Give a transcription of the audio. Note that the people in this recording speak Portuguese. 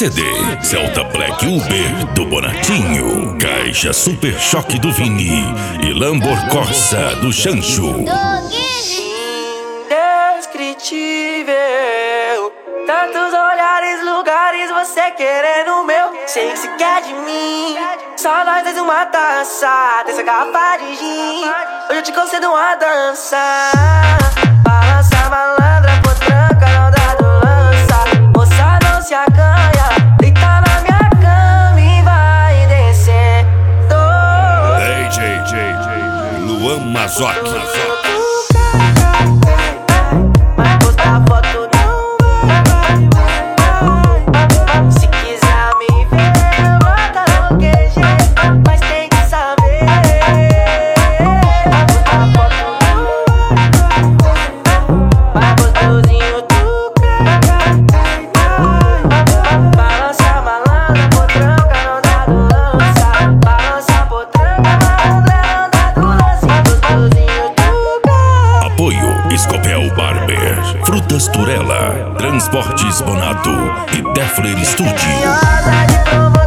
CD, Celta Black Uber do Bonatinho, Caixa Super Choque do Vini e Lambor Corsa do Chancho. Indescritível, tantos olhares, lugares, você querendo o meu. Sei que se quer de mim, só nós dois uma taça dessa garrafa de gin. Hoje eu te concedo uma dança. Balança malandra, potranca, não dá do lança. Moça não se acanha, deita na minha cama e vai descendo. DJ Luan Mazotti. Escopel Barber, Frutas Turela, Transportes Bonato e Defler Studio.